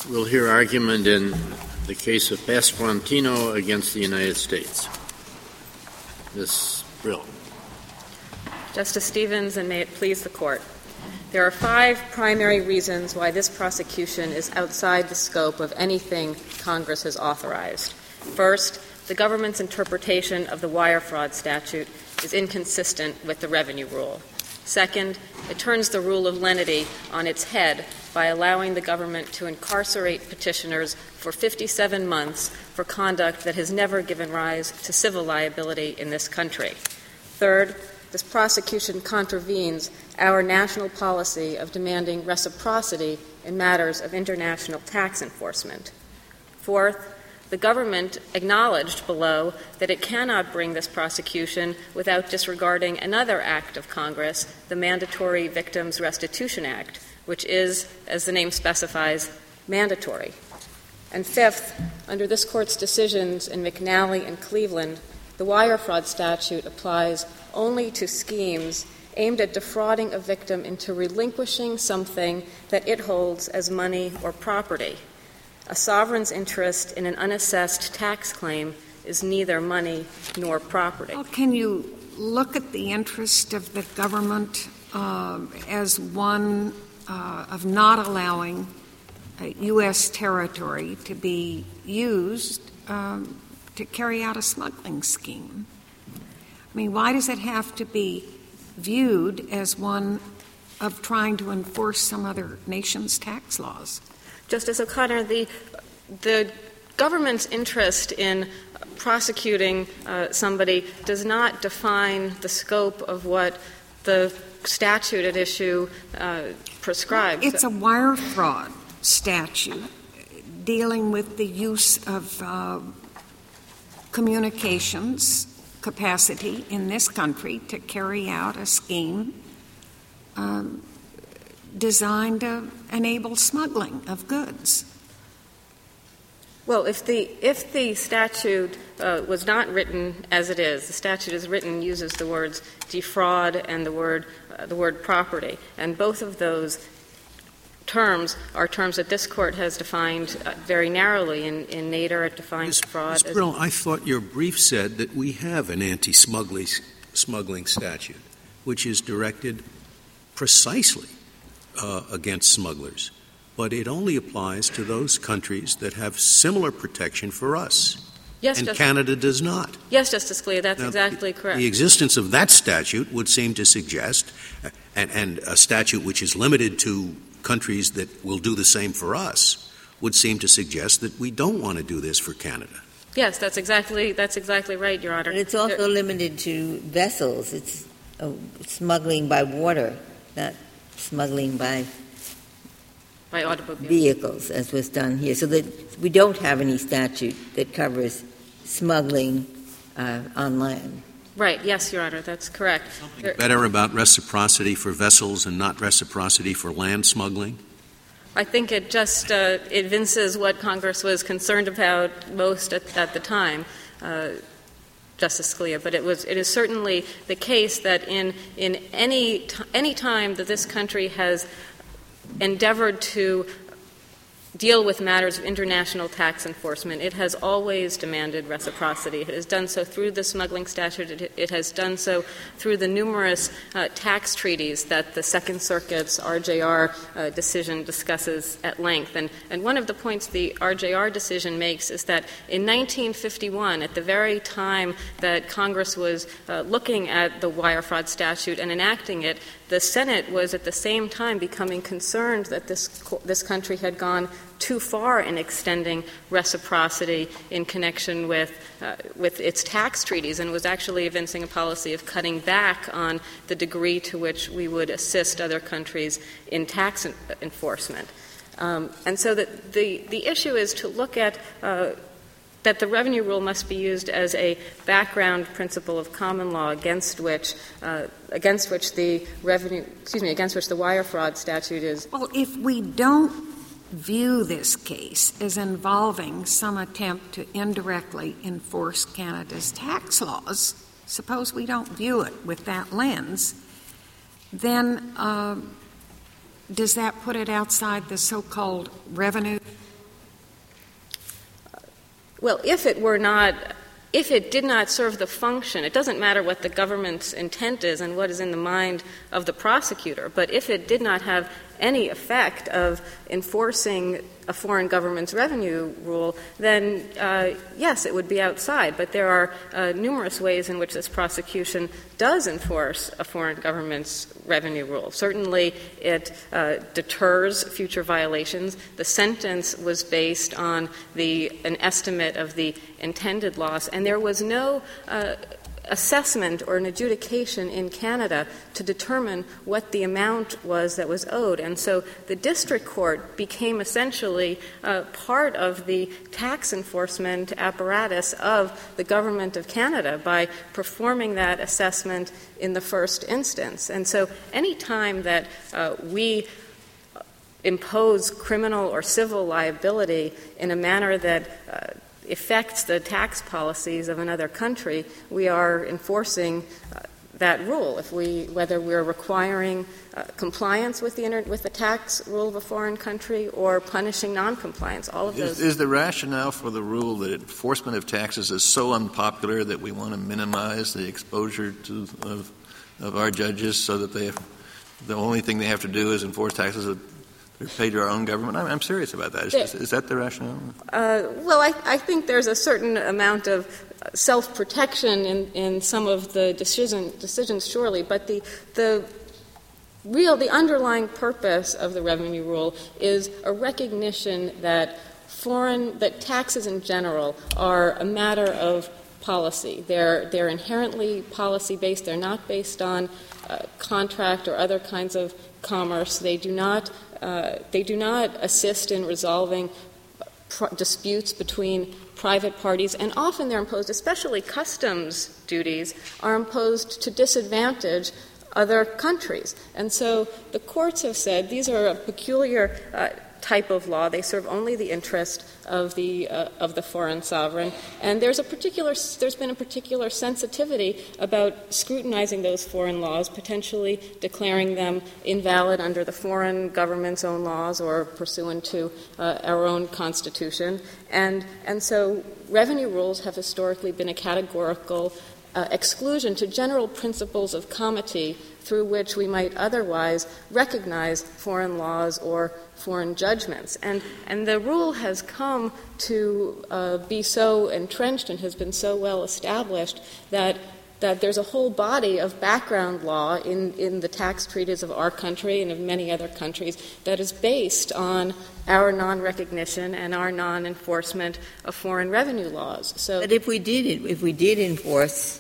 We'll hear argument in the case of Pasquantino against the United States. Ms. Brill. Justice Stevens, and may it please the Court. There are 5 primary reasons why this prosecution is outside the scope of anything Congress has authorized. First, the government's interpretation of the wire fraud statute is inconsistent with the revenue rule. Second, it turns the rule of lenity on its head by allowing the government to incarcerate petitioners for 57 months for conduct that has never given rise to civil liability in this country. Third, this prosecution contravenes our national policy of demanding reciprocity in matters of international tax enforcement. Fourth, the government acknowledged below that it cannot bring this prosecution without disregarding another act of Congress, the Mandatory Victims Restitution Act, which is, as the name specifies, mandatory. And fifth, under this Court's decisions in McNally and Cleveland, the wire fraud statute applies only to schemes aimed at defrauding a victim into relinquishing something that it holds as money or property. A sovereign's interest in an unassessed tax claim is neither money nor property. Well, can you look at the interest of the government as one of not allowing U.S. territory to be used to carry out a smuggling scheme? I mean, why does it have to be viewed as one of trying to enforce some other nation's tax laws? Justice O'Connor, the government's interest in prosecuting somebody does not define the scope of what the statute at issue prescribes. It's a wire fraud statute dealing with the use of communications capacity in this country to carry out a scheme designed to enable smuggling of goods. Well, if the statute was not written as it is, the statute is written uses the words defraud and the word property, and both of those terms are terms that this Court has defined very narrowly. In Nader, it defines fraud. Ms. Brill, I thought your brief said that we have an anti-smuggling statute, which is directed precisely against smugglers, but it only applies to those countries that have similar protection for us. Yes, and Justice. Canada does not. Yes, Justice Scalia, that's now, exactly correct. The existence of that statute would seem to suggest, and a statute which is limited to countries that will do the same for us, would seem to suggest that we don't want to do this for Canada. Yes, that's exactly right, Your Honor. But it's also limited to vessels. It's smuggling by water, not smuggling by automobile vehicles, as was done here. So that we don't have any statute that covers smuggling on land. Right. Yes, Your Honor, that's correct. Something better about reciprocity for vessels and not reciprocity for land smuggling? I think it just evinces what Congress was concerned about most at the time, Justice Scalia. But it is certainly the case that in any time that this country has endeavored to deal with matters of international tax enforcement, it has always demanded reciprocity. It has done so through the smuggling statute. It has done so through the numerous tax treaties that the Second Circuit's RJR decision discusses at length. And one of the points the RJR decision makes is that in 1951, at the very time that Congress was looking at the wire fraud statute and enacting it, the Senate was at the same time becoming concerned that this country had gone too far in extending reciprocity in connection with its tax treaties, and was actually evincing a policy of cutting back on the degree to which we would assist other countries in tax enforcement. And so the issue is to look at that the revenue rule must be used as a background principle of common law against which the wire fraud statute is. Well, if we don't view this case as involving some attempt to indirectly enforce Canada's tax laws, suppose we don't view it with that lens, then does that put it outside the so-called revenue Well, if it did not serve the function, it doesn't matter what the government's intent is and what is in the mind of the prosecutor, but if it did not have any effect of enforcing a foreign government's revenue rule, then yes, it would be outside. But there are numerous ways in which this prosecution does enforce a foreign government's revenue rule. Certainly, it deters future violations. The sentence was based on an estimate of the intended loss, and there was no assessment or an adjudication in Canada to determine what the amount was that was owed. And so the district court became essentially part of the tax enforcement apparatus of the government of Canada by performing that assessment in the first instance. And so any time that we impose criminal or civil liability in a manner that affects the tax policies of another country, we are enforcing that rule. Whether we're requiring compliance with the tax rule of a foreign country or punishing noncompliance, all of those. Is the rationale for the rule that enforcement of taxes is so unpopular that we want to minimize the exposure of our judges so that the only thing they have to do is enforce taxes that are paid to our own government? I'm serious about that. Is that the rationale? Well, I think there's a certain amount of self-protection in some of the decisions, surely, but the underlying purpose of the revenue rule is a recognition that taxes in general are a matter of policy. They're inherently policy-based. They're not based on contract or other kinds of commerce. They do not assist in resolving disputes between private parties, and often they're imposed, especially customs duties, are imposed to disadvantage other countries. And so the courts have said these are a peculiar type of law. They serve only the interest of the foreign sovereign, and there's been a particular sensitivity about scrutinizing those foreign laws, potentially declaring them invalid under the foreign government's own laws or pursuant to our own constitution, and so revenue rules have historically been a categorical exclusion to general principles of comity through which we might otherwise recognize foreign laws or foreign judgments. And the rule has come to be so entrenched and has been so well established that there's a whole body of background law in the tax treaties of our country and of many other countries that is based on our non-recognition and our non-enforcement of foreign revenue laws. So, but if we did enforce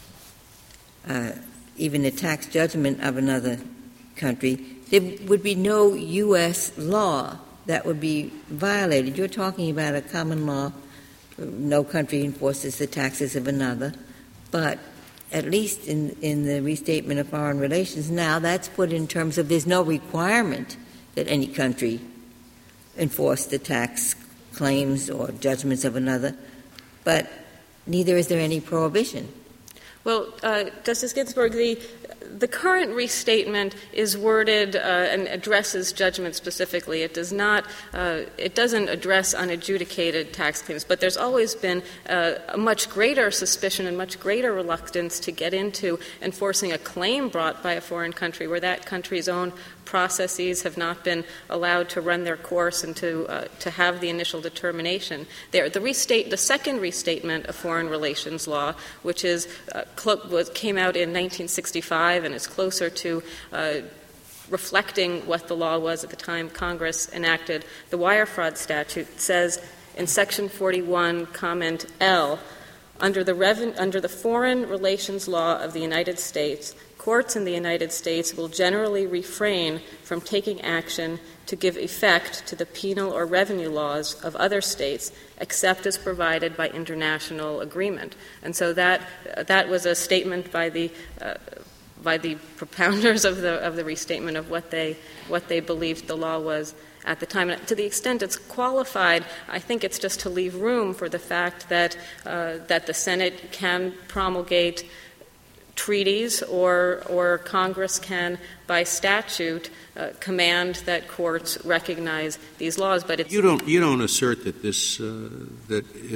even a tax judgment of another country, there would be no U.S. law that would be violated. You're talking about a common law. No country enforces the taxes of another. But at least in the restatement of foreign relations now, that's put in terms of there's no requirement that any country enforce the tax claims or judgments of another, but neither is there any prohibition. Well, Justice Ginsburg, the current restatement is worded and addresses judgment specifically. It doesn't address unadjudicated tax claims, but there's always been a much greater suspicion and much greater reluctance to get into enforcing a claim brought by a foreign country where that country's own processes have not been allowed to run their course and to have the initial determination. The second restatement of foreign relations law, which came out in 1965 and is closer to reflecting what the law was at the time Congress enacted the wire fraud statute, says in Section 41, Comment L, under the foreign relations law of the United States, courts in the United States will generally refrain from taking action to give effect to the penal or revenue laws of other states except as provided by international agreement. And so that was a statement by the propounders of the restatement of what they believed the law was at the time. And to the extent it's qualified, I think it's just to leave room for the fact that the Senate can promulgate treaties or Congress can, by statute, command that courts recognize these laws. But it's you don't assert that this that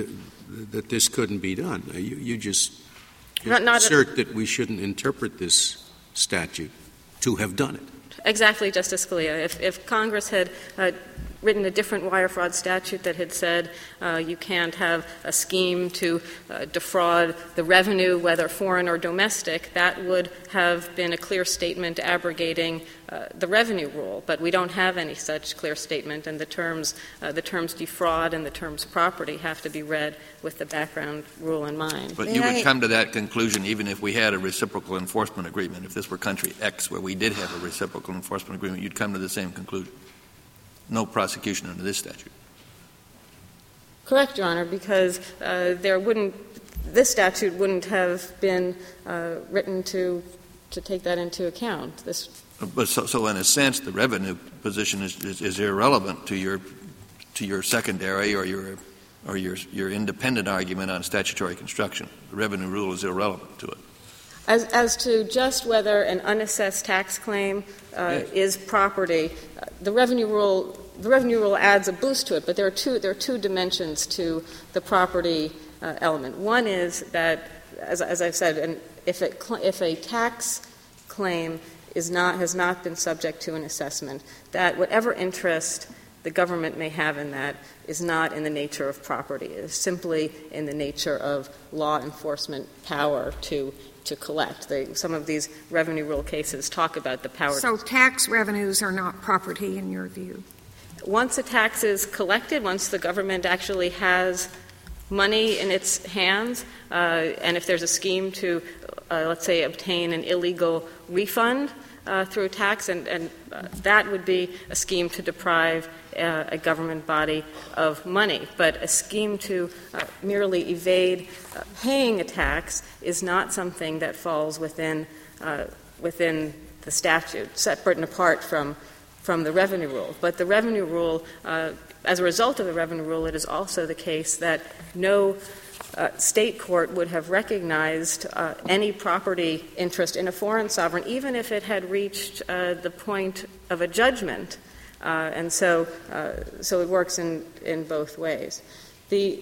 that this couldn't be done. You just Not assert that we shouldn't interpret this statute to have done it. Exactly, Justice Scalia. If Congress had written a different wire fraud statute that had said you can't have a scheme to defraud the revenue, whether foreign or domestic, that would have been a clear statement abrogating the revenue rule. But we don't have any such clear statement, and the terms defraud and the terms property have to be read with the background rule in mind. But you would come to that conclusion even if we had a reciprocal enforcement agreement. If this were country X where we did have a reciprocal enforcement agreement, you'd come to the same conclusion. No prosecution under this statute. Correct, Your Honor, because this statute wouldn't have been written to take that into account. But so in a sense, the revenue position is irrelevant to your secondary or your independent argument on statutory construction. The revenue rule is irrelevant to it. As to just whether an unassessed tax claim is property, the revenue rule adds a boost to it. But there are two dimensions to the property element. One is that, as I've said, if a tax claim has not been subject to an assessment, that whatever interest the government may have in that is not in the nature of property. It is simply in the nature of law enforcement power to collect. Some of these revenue rule cases talk about the power. So tax revenues are not property in your view? Once a tax is collected, once the government actually has money in its hands, and if there's a scheme to, let's say, obtain an illegal refund through tax, and that would be a scheme to deprive a government body of money. But a scheme to merely evade paying a tax is not something that falls within the statute, separate and apart from the revenue rule. But the revenue rule, as a result of the revenue rule, it is also the case that no state court would have recognized any property interest in a foreign sovereign, even if it had reached the point of a judgment. And so it works in both ways. May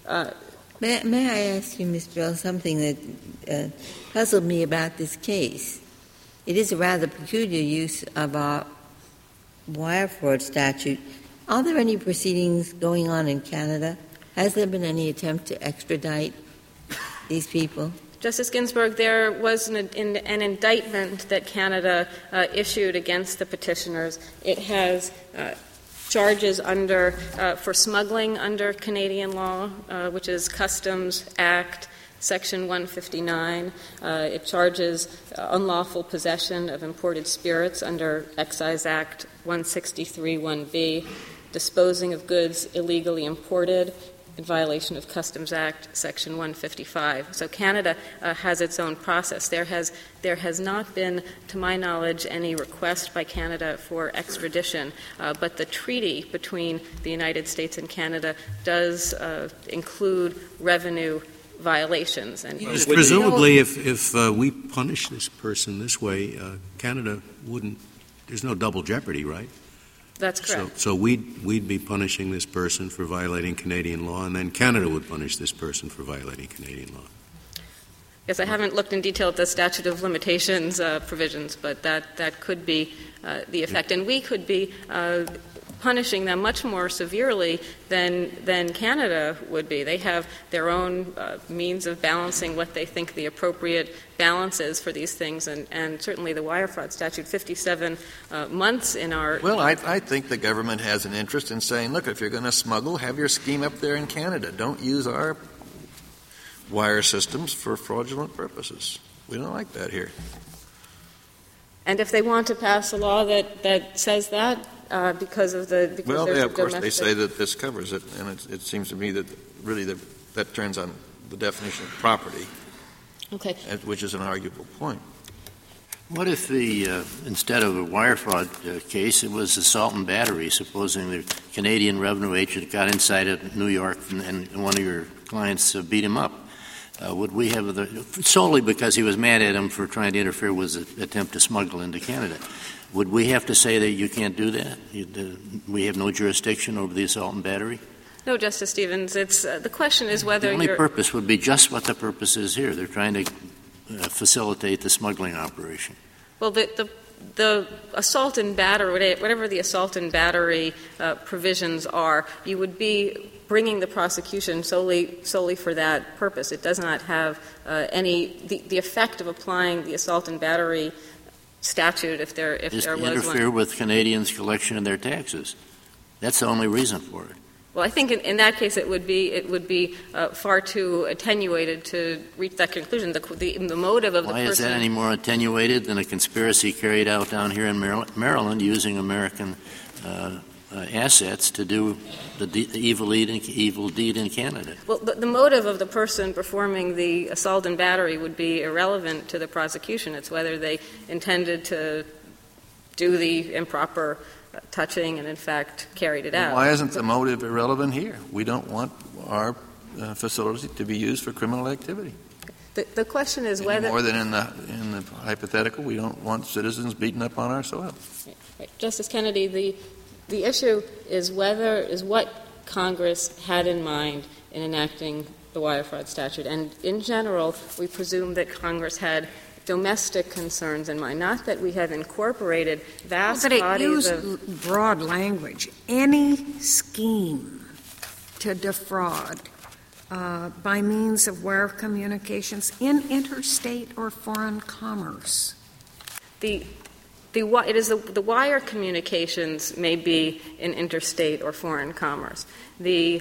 I ask you, Ms. Bell, something that puzzled me about this case? It is a rather peculiar use of our wire fraud statute. Are there any proceedings going on in Canada? Has there been any attempt to extradite these people? Justice Ginsburg, there was an indictment that Canada issued against the petitioners. It has charges for smuggling under Canadian law, which is Customs Act Section 159. It charges unlawful possession of imported spirits under Excise Act 163(1)(b), disposing of goods illegally imported in violation of Customs Act Section 155. So Canada has its own process. There has not been, to my knowledge, any request by Canada for extradition, but the treaty between the United States and Canada does include revenue violations. And presumably, if we punish this person this way, Canada wouldn't. There's no double jeopardy, right? That's correct. So we'd be punishing this person for violating Canadian law, and then Canada would punish this person for violating Canadian law. Yes, I haven't looked in detail at the statute of limitations provisions, but that could be the effect. And we could be punishing them much more severely than Canada would be. They have their own means of balancing what they think the appropriate balance is for these things, and certainly the wire fraud statute, 57 months in our... Well, I think the government has an interest in saying, look, if you're going to smuggle, have your scheme up there in Canada. Don't use our wire systems for fraudulent purposes. We don't like that here. And if they want to pass a law that says that, because of the... Well, yeah, of course, they say that this covers it, and it seems to me that really that turns on the definition of property, okay, which is an arguable point. What if instead of a wire fraud case, it was assault and battery, supposing the Canadian revenue agent got inside of New York and one of your clients beat him up? Would we have solely because he was mad at him for trying to interfere with his attempt to smuggle into Canada? Would we have to say that you can't do that? We have no jurisdiction over the assault and battery? No, Justice Stevens. It's the question is whether the only purpose would be just what the purpose is here. They're trying to facilitate the smuggling operation. Well, the assault and battery, whatever the assault and battery provisions are, you would be bringing the prosecution solely for that purpose. It does not have the effect of applying the assault and battery statute if there was one. Interfere with Canadians' collection of their taxes. That's the only reason for it. Well, I think in that case it would be far too attenuated to reach that conclusion. The motive of the person. Why is that any more attenuated than a conspiracy carried out down here in Maryland using American assets to do the evil deed in Canada? Well, the motive of the person performing the assault and battery would be irrelevant to the prosecution. It's whether they intended to do the improper touching and, in fact, carried it out. Why isn't the motive irrelevant here? We don't want our facility to be used for criminal activity. The question is whether more than in the hypothetical, we don't want citizens beaten up on our soil. Right. Justice Kennedy, the issue is what Congress had in mind in enacting the wire fraud statute, and in general, we presume that Congress had domestic concerns in mind, not that we have incorporated vast bodies of... But it used broad language. Any scheme to defraud by means of wire communications in interstate or foreign commerce. The wire communications may be in interstate or foreign commerce. The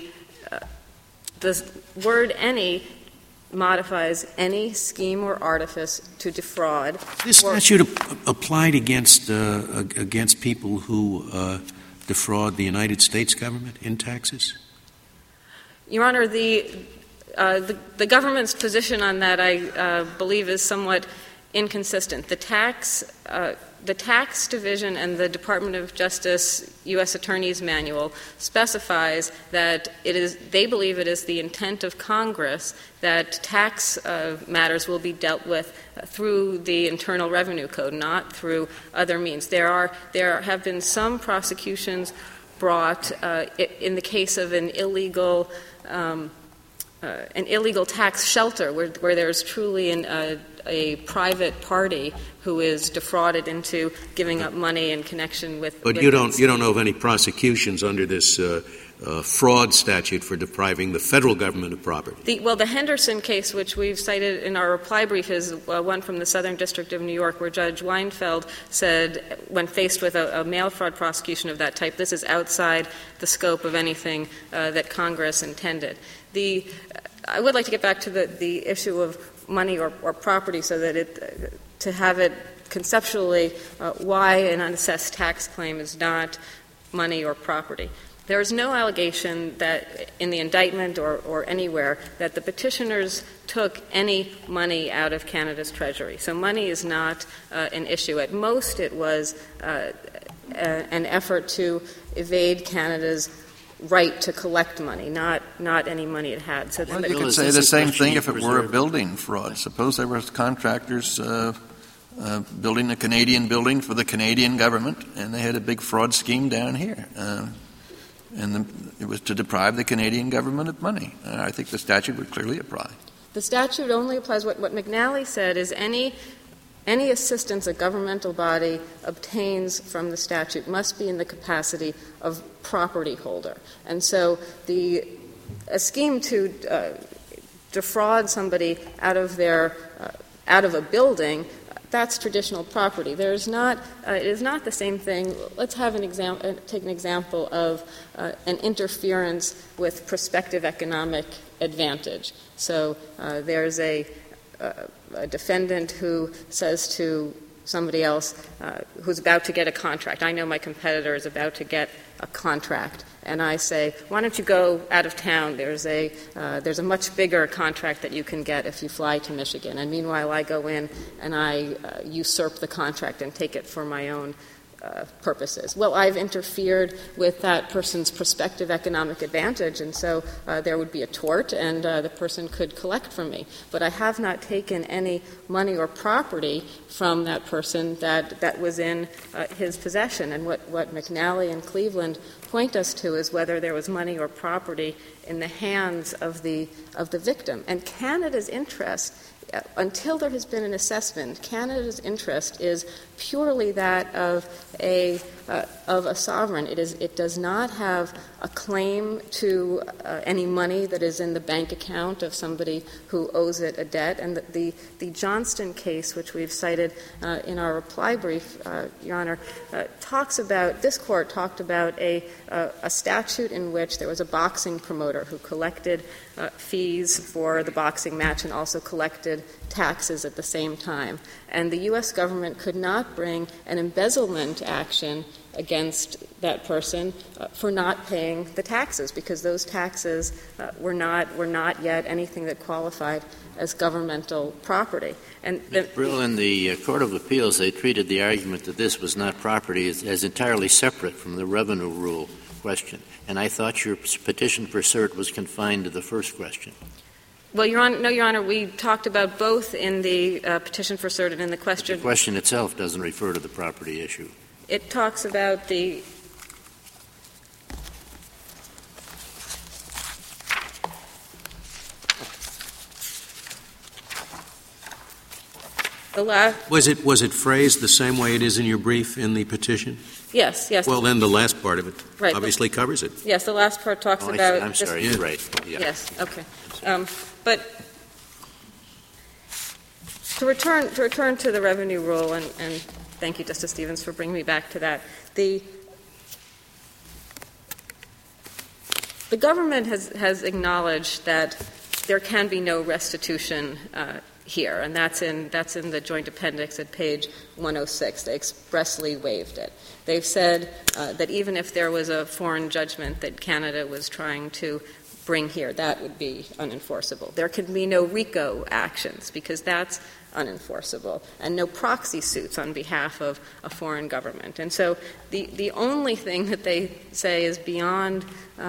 word "any" modifies any scheme or artifice to defraud. This statute applied against people who defraud the United States government in taxes? Your Honor, the government's position on that, I believe, is somewhat inconsistent. The tax division and the Department of Justice U.S. Attorney's Manual specifies that they believe it is the intent of Congress that tax matters will be dealt with through the Internal Revenue Code, not through other means. There have been some prosecutions brought in the case of an illegal tax shelter where there's truly a private party who is defrauded into giving up money in connection with. But you don't know of any prosecutions under this fraud statute for depriving the federal government of property. The Henderson case, which we've cited in our reply brief, is one from the Southern District of New York, where Judge Weinfeld said, when faced with a mail fraud prosecution of that type, this is outside the scope of anything that Congress intended. I would like to get back to the issue of money or property, so that to have it conceptually why an unassessed tax claim is not money or property. There is no allegation that in the indictment or anywhere that the petitioners took any money out of Canada's treasury. So money is not an issue. At most, it was an effort to evade Canada's right to collect money, not any money it had. So you could say the same thing if it were a building fraud. Suppose there were contractors building a Canadian building for the Canadian government, and they had a big fraud scheme down here. It was to deprive the Canadian government of money. I think the statute would clearly apply. The statute only applies. What McNally said is any assistance a governmental body obtains from the statute must be in the capacity of property holder. And so a scheme to defraud somebody out of a building, that's traditional property. It is not the same thing. Let's have take an example of an interference with prospective economic advantage. So there's a defendant who says to somebody else who's about to get a contract, I know my competitor is about to get a contract, and I say, why don't you go out of town? There's a much bigger contract that you can get if you fly to Michigan. And meanwhile, I go in and I usurp the contract and take it for my own purposes. Well, I've interfered with that person's prospective economic advantage, and so there would be a tort, and the person could collect from me. But I have not taken any money or property from that person that was in his possession. And what McNally and Cleveland point us to is whether there was money or property in the hands of the victim. And Canada's interest, until there has been an assessment, Canada's interest is purely that of a sovereign. It does not have a claim to any money that is in the bank account of somebody who owes it a debt. And the Johnston case, which we've cited in our reply brief, Your Honor, this court talked about a statute in which there was a boxing promoter who collected fees for the boxing match and also collected taxes at the same time. And the U.S. government could not bring an embezzlement action against that person for not paying the taxes, because those taxes were not yet anything that qualified as governmental property. And Brill, in the Court of Appeals, they treated the argument that this was not property as entirely separate from the revenue rule question. And I thought your petition for cert was confined to the first question. Well, Your Honor, we talked about both in the petition for cert and in the question. The question itself doesn't refer to the property issue. It talks about the Was it phrased the same way it is in your brief in the petition? Yes. Well, then the last part of it right, obviously covers it. Yes, the last part talks about. I'm sorry, you're right. Yeah. Yes. Okay. But to return to the revenue rule, and thank you, Justice Stevens, for bringing me back to that. The government has acknowledged that there can be no restitution here, and that's in the joint appendix at page 106. They expressly waived it. They've said that even if there was a foreign judgment that Canada was trying to bring here, that would be unenforceable. There can be no RICO actions because that's unenforceable, and no proxy suits on behalf of a foreign government. And so the only thing that they say is beyond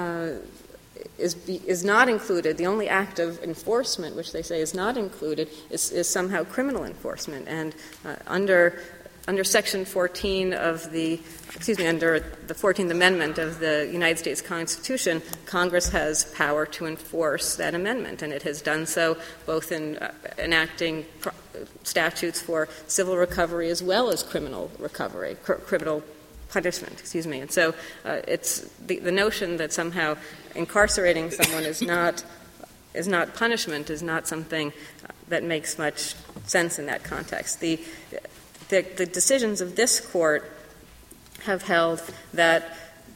is not included, the only act of enforcement which they say is not included is somehow criminal enforcement. And under Section 14 of under the 14th Amendment of the United States Constitution, Congress has power to enforce that amendment, and it has done so both in enacting statutes for civil recovery as well as criminal recovery, criminal punishment, And so it's the notion that somehow incarcerating someone is not punishment is not something that makes much sense in that context. The decisions of this court have held that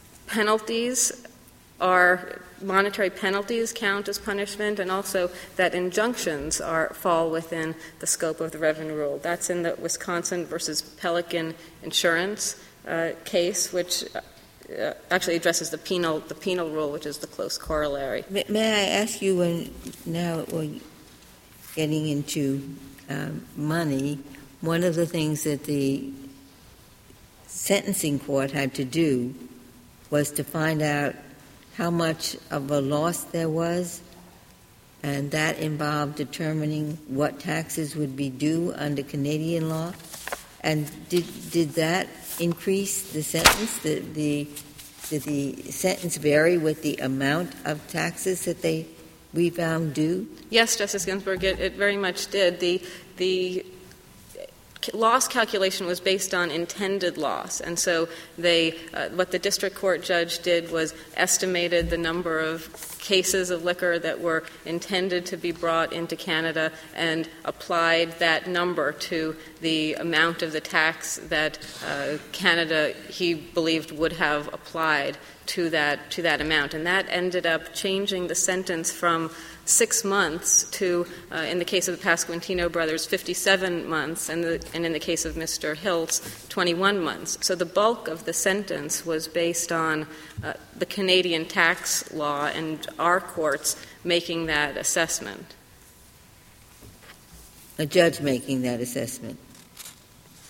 monetary penalties count as punishment, and also that injunctions fall within the scope of the revenue rule. That's in the Wisconsin versus Pelican Insurance case, which actually addresses the penal rule, which is the close corollary. May I ask you, when now we're getting into money, one of the things that the sentencing court had to do was to find out how much of a loss there was, and that involved determining what taxes would be due under Canadian law. And did that increase the sentence? Did the sentence vary with the amount of taxes that we found due? Yes, Justice Ginsburg, it very much did. The loss calculation was based on intended loss, and so what the district court judge did was estimated the number of cases of liquor that were intended to be brought into Canada and applied that number to the amount of the tax that Canada, he believed, would have applied to that amount. And that ended up changing the sentence from 6 months to, in the case of the Pasquantino brothers, 57 months, and in the case of Mr. Hiltz, 21 months. So the bulk of the sentence was based on the Canadian tax law and our courts making that assessment. A judge making that assessment.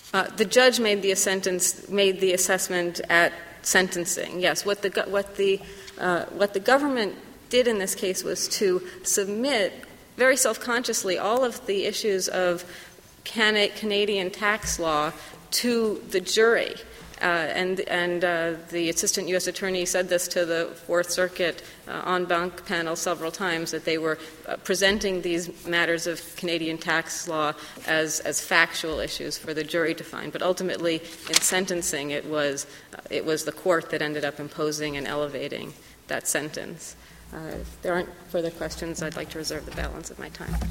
The judge made the assessment at sentencing. Yes, what the government did in this case was to submit very self-consciously all of the issues of Canadian tax law to the jury. And the assistant U.S. attorney said this to the Fourth Circuit en banc panel several times, that they were presenting these matters of Canadian tax law as factual issues for the jury to find. But ultimately, in sentencing, it was the court that ended up imposing and elevating that sentence. If there aren't further questions, I'd like to reserve the balance of my time.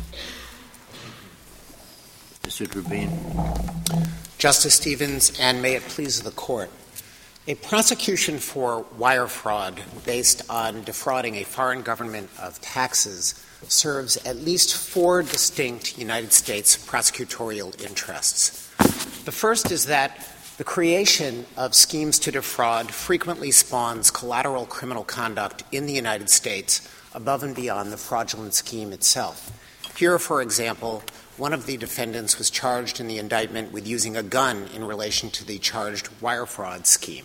Mr. Grubin. Justice Stevens, and may it please the Court. A prosecution for wire fraud based on defrauding a foreign government of taxes serves at least 4 distinct United States prosecutorial interests. The first is that the creation of schemes to defraud frequently spawns collateral criminal conduct in the United States above and beyond the fraudulent scheme itself. Here, for example, one of the defendants was charged in the indictment with using a gun in relation to the charged wire fraud scheme.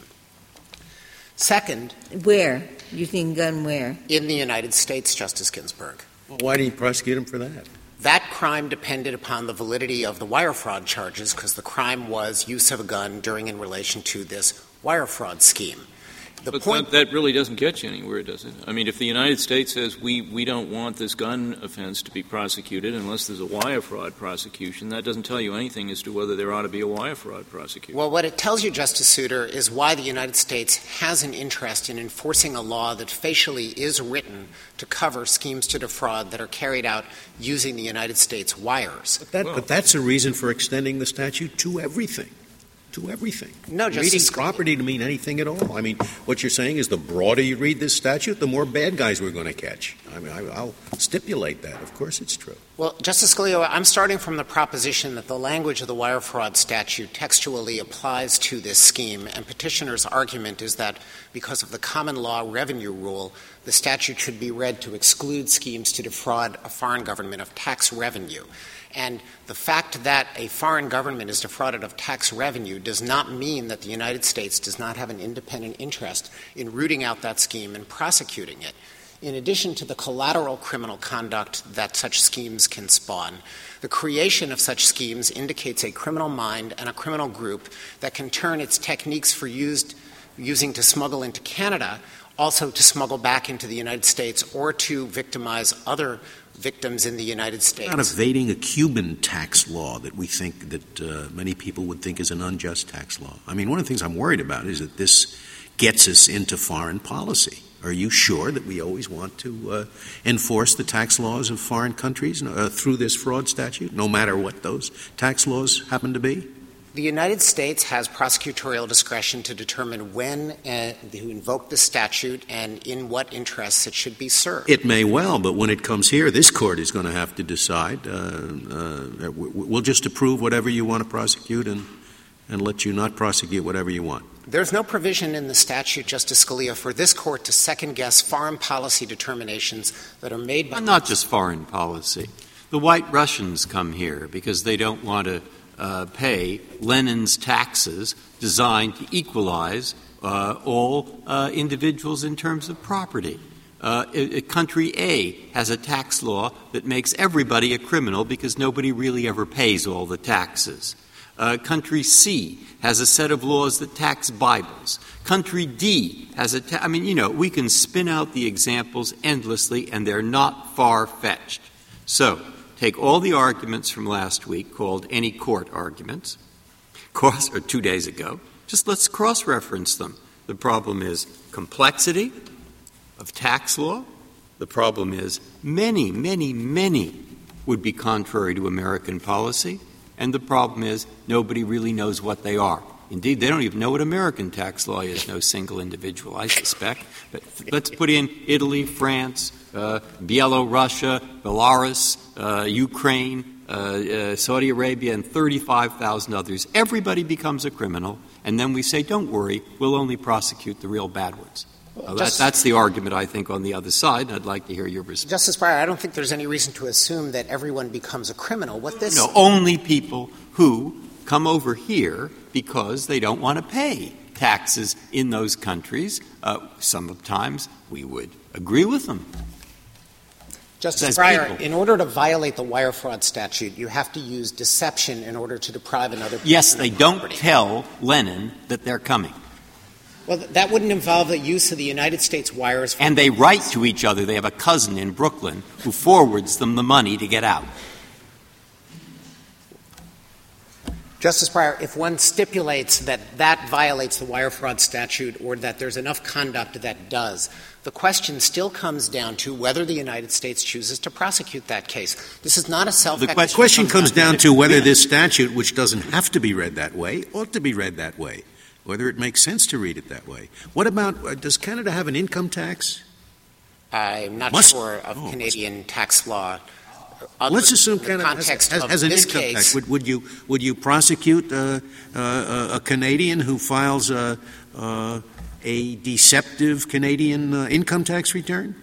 Second, where? Using gun where? In the United States, Justice Ginsburg. Well, why didn't you prosecute him for that? That crime depended upon the validity of the wire fraud charges because the crime was use of a gun during in relation to this wire fraud scheme. But that really doesn't get you anywhere, does it? I mean, if the United States says we don't want this gun offense to be prosecuted unless there's a wire fraud prosecution, that doesn't tell you anything as to whether there ought to be a wire fraud prosecution. Well, what it tells you, Justice Souter, is why the United States has an interest in enforcing a law that facially is written to cover schemes to defraud that are carried out using the United States wires. But that's a reason for extending the statute to everything. To everything. No, Justice Reading property to mean anything at all. I mean, what you're saying is the broader you read this statute, the more bad guys we're going to catch. I mean, I'll stipulate that. Of course it's true. Well, Justice Scalia, I'm starting from the proposition that the language of the wire fraud statute textually applies to this scheme, and petitioner's argument is that because of the common law revenue rule, the statute should be read to exclude schemes to defraud a foreign government of tax revenue. And the fact that a foreign government is defrauded of tax revenue does not mean that the United States does not have an independent interest in rooting out that scheme and prosecuting it. In addition to the collateral criminal conduct that such schemes can spawn, the creation of such schemes indicates a criminal mind and a criminal group that can turn its techniques for using to smuggle into Canada also to smuggle back into the United States or to victimize other victims in the United States. Not evading a Cuban tax law that we think that many people would think is an unjust tax law. I mean, one of the things I'm worried about is that this gets us into foreign policy. Are you sure that we always want to enforce the tax laws of foreign countries through this fraud statute, no matter what those tax laws happen to be? The United States has prosecutorial discretion to determine when to invoke the statute and in what interests it should be served. It may well, but when it comes here, this court is going to have to decide. We'll just approve whatever you want to prosecute and let you not prosecute whatever you want. There's no provision in the statute, Justice Scalia, for this court to second-guess foreign policy determinations that are made by— Not just foreign policy. The White Russians come here because they don't want to pay Lenin's taxes designed to equalize all individuals in terms of property. Country A has a tax law that makes everybody a criminal because nobody really ever pays all the taxes. Country C has a set of laws that tax Bibles. Country D has we can spin out the examples endlessly, and they're not far-fetched. So, take all the arguments from last week called any court arguments, or 2 days ago, just let's cross-reference them. The problem is complexity of tax law. The problem is many, many, many would be contrary to American policy. And the problem is nobody really knows what they are. Indeed, they don't even know what American tax law is, no single individual, I suspect. But let's put in Italy, France, Belarus, Ukraine, Saudi Arabia, and 35,000 others. Everybody becomes a criminal, and then we say, don't worry, we'll only prosecute the real bad ones. That's the argument, I think, on the other side, and I'd like to hear your response. Justice Breyer, I don't think there's any reason to assume that everyone becomes a criminal. Only people who come over here because they don't want to pay taxes in those countries. Sometimes we would agree with them. Justice Breyer, in order to violate the wire fraud statute, you have to use deception in order to deprive another person Yes, they of don't property. tell Lenin that they're coming. Well, that wouldn't involve the use of the United States wires. And they write to each other. They have a cousin in Brooklyn who forwards them the money to get out. Justice Breyer, if one stipulates that that violates the wire fraud statute or that there's enough conduct that does, the question still comes down to whether the United States chooses to prosecute that case. This is not a The question comes down to whether this statute, which doesn't have to be read that way, ought to be read that way, whether it makes sense to read it that way. What about, does Canada have an income tax? I'm not sure of Canadian tax law. Let's assume Canada has an income tax. Would you prosecute a Canadian who files a deceptive Canadian income tax return?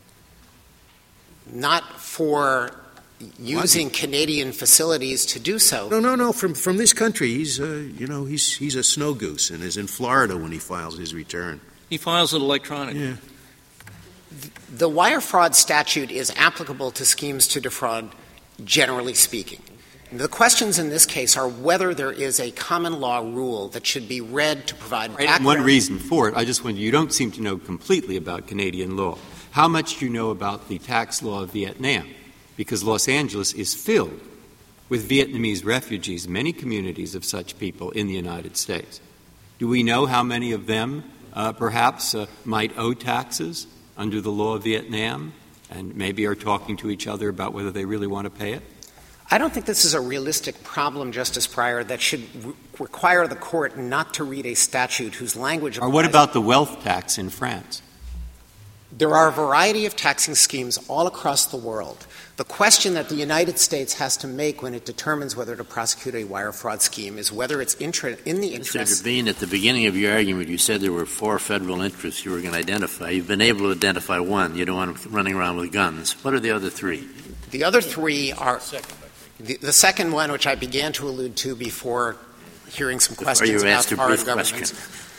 Not for using Canadian facilities to do so. No. From this country, he's a snow goose and is in Florida when he files his return. He files it electronically. Yeah. The wire fraud statute is applicable to schemes to defraud, generally speaking. The questions in this case are whether there is a common law rule that should be read to provide background. One reason for it, I just wonder, you don't seem to know completely about Canadian law. How much do you know about the tax law of Vietnam? Because Los Angeles is filled with Vietnamese refugees, many communities of such people in the United States. Do we know how many of them perhaps might owe taxes under the law of Vietnam and maybe are talking to each other about whether they really want to pay it? I don't think this is a realistic problem, Justice Breyer, that should require the court not to read a statute whose language Or what about the wealth tax in France? There are a variety of taxing schemes all across the world. The question that the United States has to make when it determines whether to prosecute a wire fraud scheme is whether it's in the interest. Mr. Devine, at the beginning of your argument, you said there were 4 federal interests you were going to identify. You've been able to identify one. You don't want them running around with guns. What are the other 3? The other 3 are the second one, which I began to allude to before hearing some questions about foreign governments,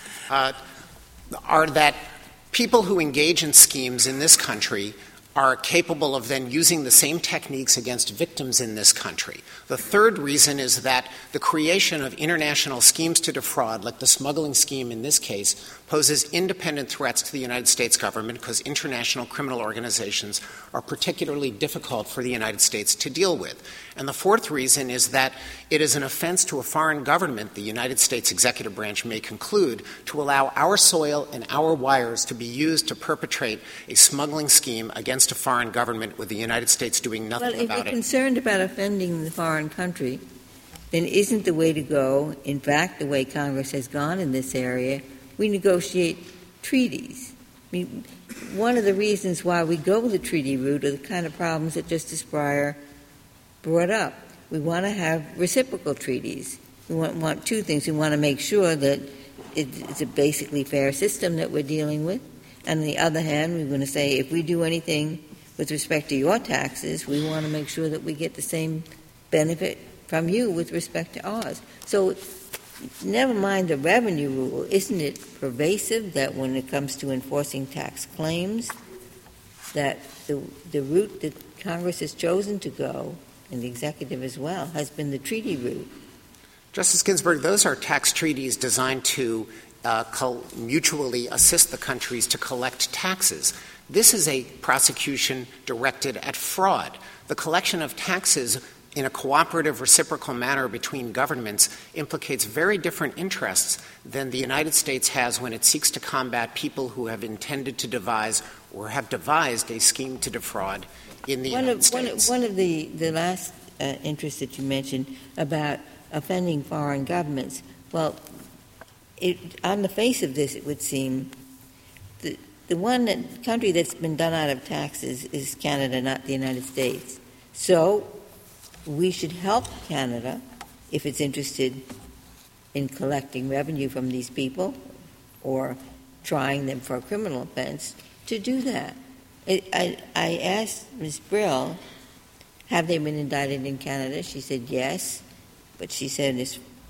are that people who engage in schemes in this country are capable of then using the same techniques against victims in this country. The third reason is that the creation of international schemes to defraud, like the smuggling scheme in this case, poses independent threats to the United States government because international criminal organizations are particularly difficult for the United States to deal with. And the fourth reason is that it is an offense to a foreign government, the United States executive branch may conclude, to allow our soil and our wires to be used to perpetrate a smuggling scheme against a foreign government with the United States doing nothing about it. Well, if you're concerned about offending the foreign country, then isn't the way to go, in fact, the way Congress has gone in this area, we negotiate treaties. I mean, one of the reasons why we go the treaty route are the kind of problems that Justice Breyer brought up. We want to have reciprocal treaties. We want 2 things. We want to make sure that it's a basically fair system that we're dealing with. And on the other hand, we're going to say if we do anything with respect to your taxes, we want to make sure that we get the same benefit from you with respect to ours. So never mind the revenue rule. Isn't it pervasive that when it comes to enforcing tax claims, that the route that Congress has chosen to go, and the executive as well, has been the treaty route? Justice Ginsburg, those are tax treaties designed to mutually assist the countries to collect taxes. This is a prosecution directed at fraud. The collection of taxes in a cooperative, reciprocal manner between governments implicates very different interests than the United States has when it seeks to combat people who have intended to devise or have devised a scheme to defraud in the United States. One of the last interests that you mentioned about offending foreign governments, well, on the face of this, it would seem the one country that's been done out of taxes is Canada, not the United States. So we should help Canada, if it's interested in collecting revenue from these people or trying them for a criminal offense, to do that. I asked Ms. Brill, have they been indicted in Canada? She said yes, but she said as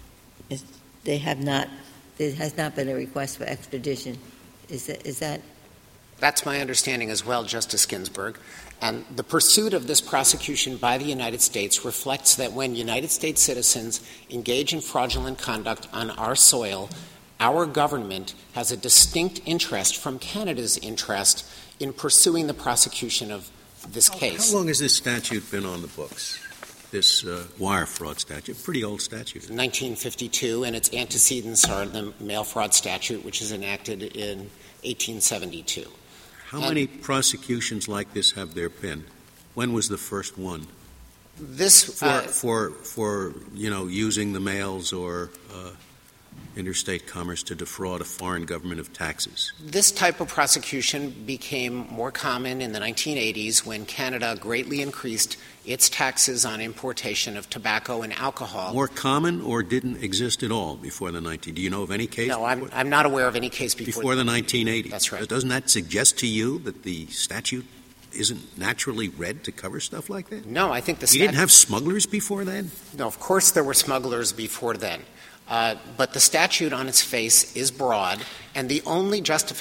there has not been a request for extradition. Is that? That's my understanding as well, Justice Ginsburg. And the pursuit of this prosecution by the United States reflects that when United States citizens engage in fraudulent conduct on our soil, our government has a distinct interest from Canada's interest in pursuing the prosecution of this case. How long has this statute been on the books, this wire fraud statute? Pretty old statute. 1952, and its antecedents are the mail fraud statute, which is enacted in 1872. How many prosecutions like this have there been? When was the first one? This for using the mails or interstate commerce to defraud a foreign government of taxes. This type of prosecution became more common in the 1980s when Canada greatly increased its taxes on importation of tobacco and alcohol. More common or didn't exist at all before the 1980s? Do you know of any case? No, I'm not aware of any case before the 1980s. That's right. Doesn't that suggest to you that the statute isn't naturally read to cover stuff like that? No, I think the statute... You didn't have smugglers before then? No, of course there were smugglers before then. But the statute on its face is broad, and the only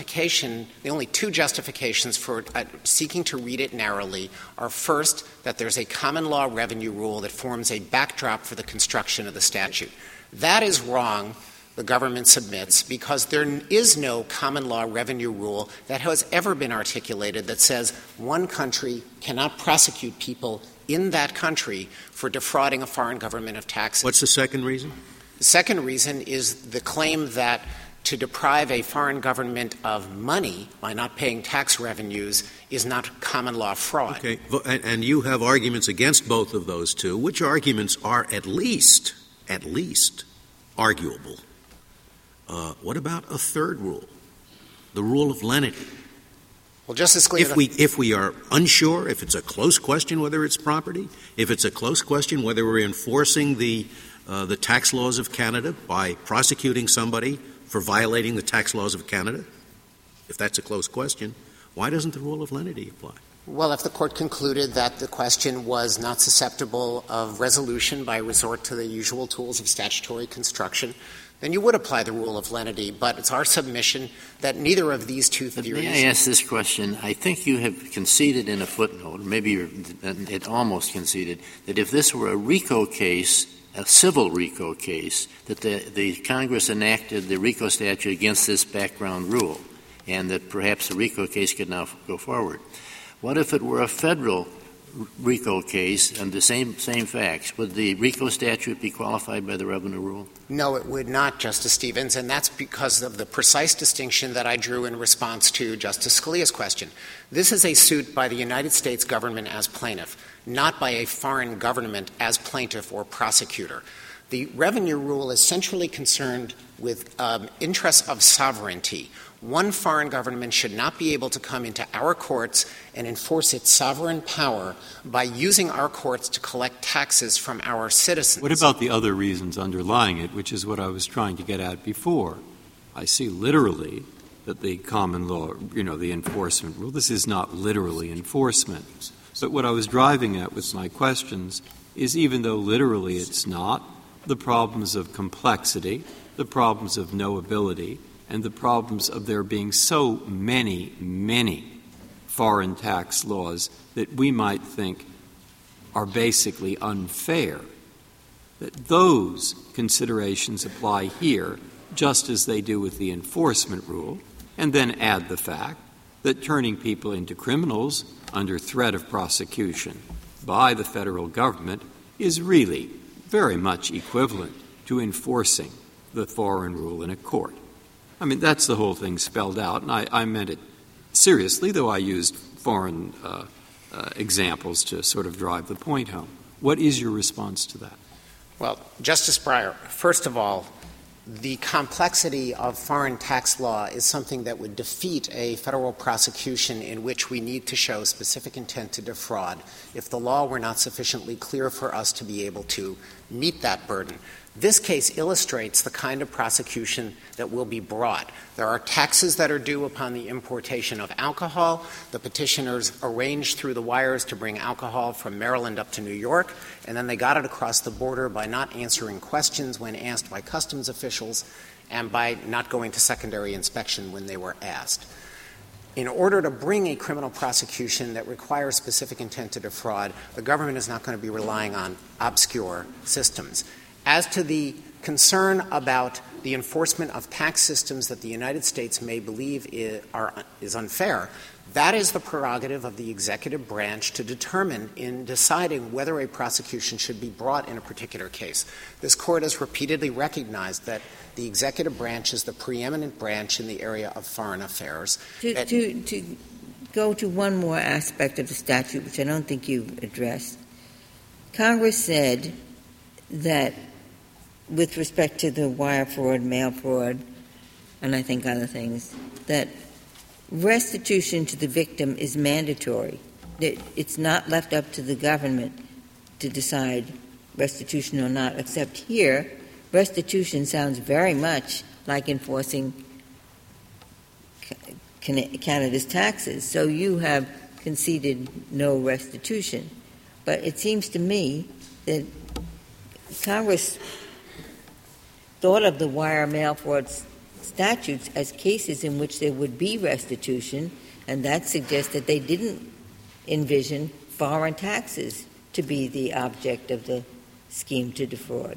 two justifications for seeking to read it narrowly are, first, that there's a common law revenue rule that forms a backdrop for the construction of the statute. That is wrong, the government submits, because there is no common law revenue rule that has ever been articulated that says one country cannot prosecute people in that country for defrauding a foreign government of taxes. What's the second reason? The second reason is the claim that to deprive a foreign government of money by not paying tax revenues is not common law fraud. Okay, and you have arguments against both of those two. Which arguments are at least arguable? What about a third rule, the rule of lenity? Well, Justice Scalia, if we are unsure, if it's a close question whether it's property, if it's a close question whether we're enforcing the tax laws of Canada by prosecuting somebody for violating the tax laws of Canada, if that's a close question, why doesn't the rule of lenity apply? Well, if the Court concluded that the question was not susceptible of resolution by resort to the usual tools of statutory construction, then you would apply the rule of lenity. But it's our submission that neither of these two theories... May I ask this question? I think you have conceded in a footnote, or maybe it almost conceded, that if this were a RICO case, a civil RICO case, that the Congress enacted the RICO statute against this background rule, and that perhaps the RICO case could now go forward. What if it were a federal RICO case and the same facts? Would the RICO statute be qualified by the revenue rule? No, it would not, Justice Stevens, and that's because of the precise distinction that I drew in response to Justice Scalia's question. This is a suit by the United States government as plaintiff, not by a foreign government as plaintiff or prosecutor. The revenue rule is centrally concerned with interests of sovereignty. One foreign government should not be able to come into our courts and enforce its sovereign power by using our courts to collect taxes from our citizens. What about the other reasons underlying it, which is what I was trying to get at before? I see literally that the common law, the enforcement rule, this is not literally enforcement. But what I was driving at with my questions is, even though literally it's not, the problems of complexity, the problems of knowability, and the problems of there being so many foreign tax laws that we might think are basically unfair, that those considerations apply here just as they do with the enforcement rule, and then add the fact that turning people into criminals under threat of prosecution by the federal government is really very much equivalent to enforcing the foreign rule in a court. I mean, that's the whole thing spelled out, and I meant it seriously, though I used foreign examples to sort of drive the point home. What is your response to that? Well, Justice Breyer, first of all, the complexity of foreign tax law is something that would defeat a federal prosecution in which we need to show specific intent to defraud if the law were not sufficiently clear for us to be able to meet that burden. This case illustrates the kind of prosecution that will be brought. There are taxes that are due upon the importation of alcohol. The petitioners arranged through the wires to bring alcohol from Maryland up to New York, and then they got it across the border by not answering questions when asked by customs officials and by not going to secondary inspection when they were asked. In order to bring a criminal prosecution that requires specific intent to defraud, the government is not going to be relying on obscure systems. As to the concern about the enforcement of tax systems that the United States may believe is unfair, that is the prerogative of the executive branch to determine in deciding whether a prosecution should be brought in a particular case. This Court has repeatedly recognized that the executive branch is the preeminent branch in the area of foreign affairs. To go to one more aspect of the statute, which I don't think you addressed, Congress said that with respect to the wire fraud, mail fraud, and I think other things, that restitution to the victim is mandatory. It's not left up to the government to decide restitution or not, except here, restitution sounds very much like enforcing Canada's taxes. So you have conceded no restitution. But it seems to me that Congress thought of the wire mail fraud statutes as cases in which there would be restitution, and that suggests that they didn't envision foreign taxes to be the object of the scheme to defraud.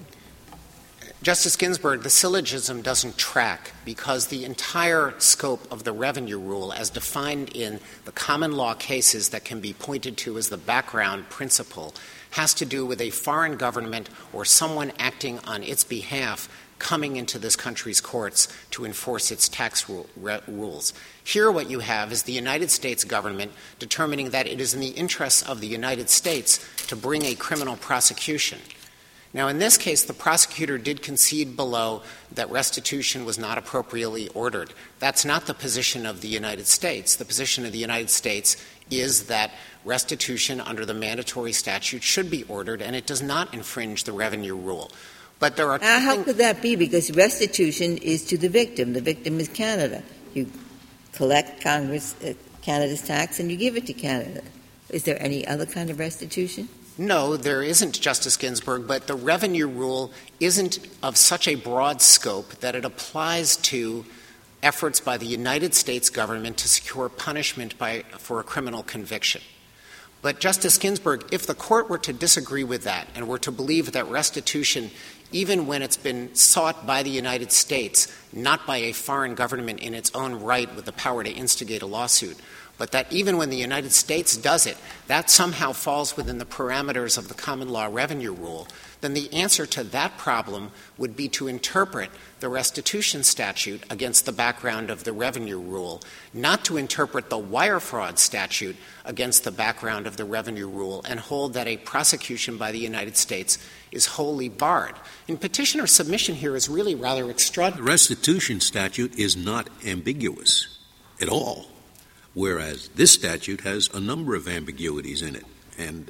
Justice Ginsburg, the syllogism doesn't track because the entire scope of the revenue rule as defined in the common law cases that can be pointed to as the background principle has to do with a foreign government or someone acting on its behalf coming into this country's courts to enforce its tax rules. Here what you have is the United States government determining that it is in the interests of the United States to bring a criminal prosecution. Now, in this case, the prosecutor did concede below that restitution was not appropriately ordered. That's not the position of the United States. The position of the United States is that restitution under the mandatory statute should be ordered, and it does not infringe the revenue rule. But there are how could that be? Because restitution is to the victim. The victim is Canada. You collect Canada's tax and you give it to Canada. Is there any other kind of restitution? No, there isn't, Justice Ginsburg, but the revenue rule isn't of such a broad scope that it applies to efforts by the United States government to secure punishment for a criminal conviction. But, Justice Ginsburg, if the Court were to disagree with that and were to believe that restitution, even when it's been sought by the United States, not by a foreign government in its own right with the power to instigate a lawsuit, but that even when the United States does it, that somehow falls within the parameters of the common law revenue rule, then the answer to that problem would be to interpret the restitution statute against the background of the revenue rule, not to interpret the wire fraud statute against the background of the revenue rule and hold that a prosecution by the United States is wholly barred. And petitioner's submission here is really rather extraordinary. The restitution statute is not ambiguous at all, whereas this statute has a number of ambiguities in it. And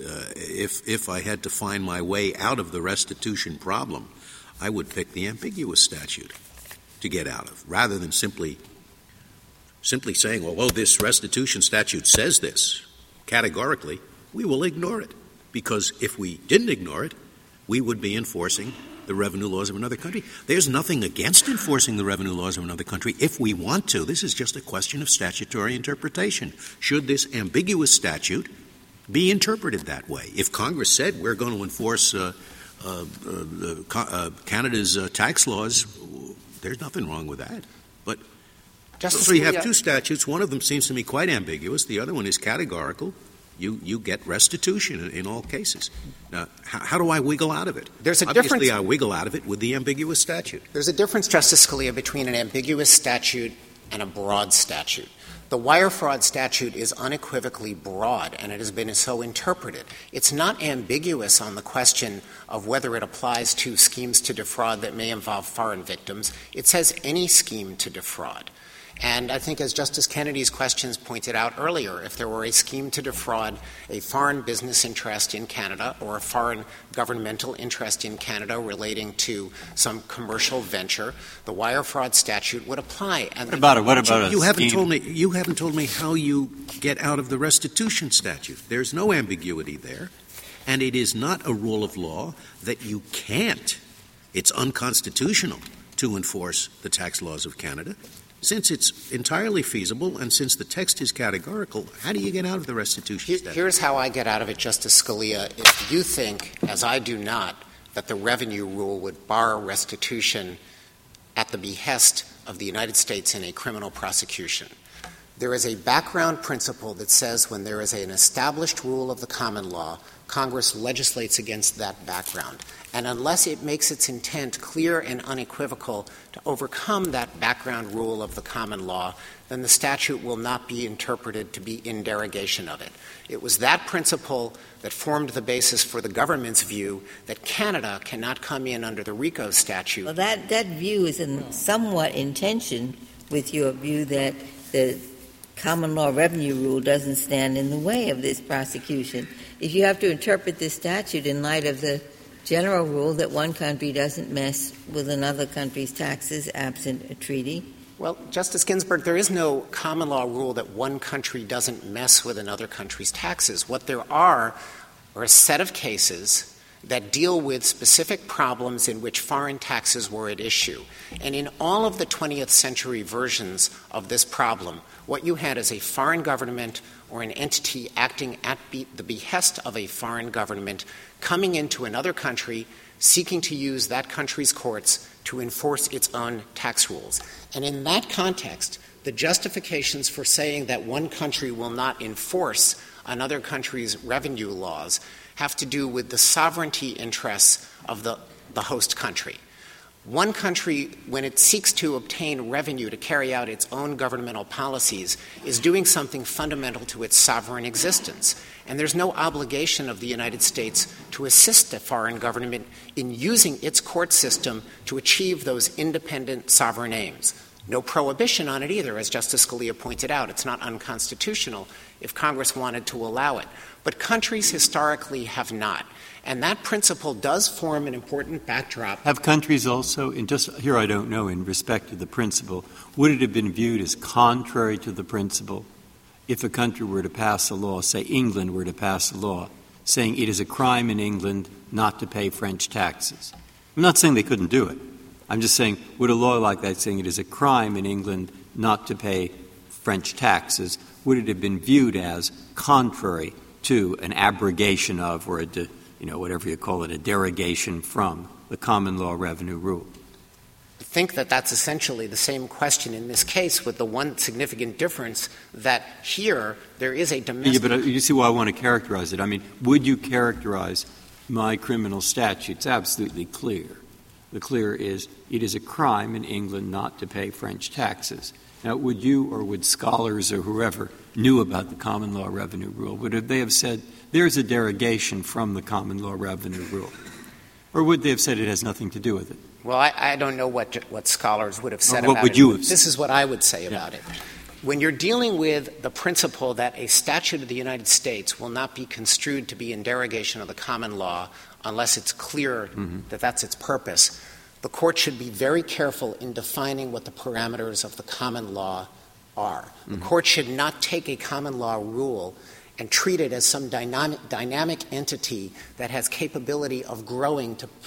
if I had to find my way out of the restitution problem, I would pick the ambiguous statute to get out of, rather than simply saying, well, this restitution statute says this categorically. We will ignore it, because if we didn't ignore it, we would be enforcing the revenue laws of another country. There's nothing against enforcing the revenue laws of another country if we want to. This is just a question of statutory interpretation. Should this ambiguous statute be interpreted that way? If Congress said we're going to enforce Canada's tax laws, there's nothing wrong with that. But so you have two statutes. One of them seems to me quite ambiguous. The other one is categorical. You get restitution in all cases. Now, how do I wiggle out of it? Obviously, I wiggle out of it with the ambiguous statute. There's a difference, Justice Scalia, between an ambiguous statute and a broad statute. The wire fraud statute is unequivocally broad, and it has been so interpreted. It's not ambiguous on the question of whether it applies to schemes to defraud that may involve foreign victims. It says any scheme to defraud. And I think, as Justice Kennedy's questions pointed out earlier, if there were a scheme to defraud a foreign business interest in Canada or a foreign governmental interest in Canada relating to some commercial venture, the wire fraud statute would apply. And What about you haven't told me how you get out of the restitution statute. There's no ambiguity there, and it is not a rule of law that you can't. It's unconstitutional to enforce the tax laws of Canada. Since it's entirely feasible and since the text is categorical, how do you get out of the restitution statute? Here's how I get out of it, Justice Scalia. If you think, as I do not, that the revenue rule would bar restitution at the behest of the United States in a criminal prosecution, there is a background principle that says when there is an established rule of the common law, Congress legislates against that background. And unless it makes its intent clear and unequivocal to overcome that background rule of the common law, then the statute will not be interpreted to be in derogation of it. It was that principle that formed the basis for the government's view that Canada cannot come in under the RICO statute. Well, that view is somewhat in tension with your view that the common law revenue rule doesn't stand in the way of this prosecution. If you have to interpret this statute in light of the general rule that one country doesn't mess with another country's taxes absent a treaty? Well, Justice Ginsburg, there is no common law rule that one country doesn't mess with another country's taxes. What there are a set of cases that deal with specific problems in which foreign taxes were at issue. And in all of the 20th century versions of this problem, what you had is a foreign government or an entity acting at the behest of a foreign government coming into another country, seeking to use that country's courts to enforce its own tax rules. And in that context, the justifications for saying that one country will not enforce another country's revenue laws have to do with the sovereignty interests of the host country. One country, when it seeks to obtain revenue to carry out its own governmental policies, is doing something fundamental to its sovereign existence. And there's no obligation of the United States to assist a foreign government in using its court system to achieve those independent sovereign aims. No prohibition on it either, as Justice Scalia pointed out. It's not unconstitutional if Congress wanted to allow it. But countries historically have not. And that principle does form an important backdrop. Have countries also, here I don't know, in respect to the principle, would it have been viewed as contrary to the principle if a country were to pass a law, say England were to pass a law, saying it is a crime in England not to pay French taxes? I'm not saying they couldn't do it. I'm just saying, would a law like that saying it is a crime in England not to pay French taxes, would it have been viewed as contrary to an abrogation of or whatever you call it, a derogation from the common law revenue rule? I think that that's essentially the same question in this case, with the one significant difference that here there is a domestic... Yeah, but you see why I want to characterize it. I mean, would you characterize my criminal statutes absolutely clear? The clear is it is a crime in England not to pay French taxes. Now, would you or would scholars or whoever knew about the common law revenue rule, would they have said there's a derogation from the common law revenue rule? Or would they have said it has nothing to do with it? Well, I don't know what scholars would have said about it. What would you have said? This is what I would say about it. When you're dealing with the principle that a statute of the United States will not be construed to be in derogation of the common law unless it's clear that that's its purpose, the court should be very careful in defining what the parameters of the common law are. The court should not take a common law rule and treat it as some dynamic entity that has capability of growing to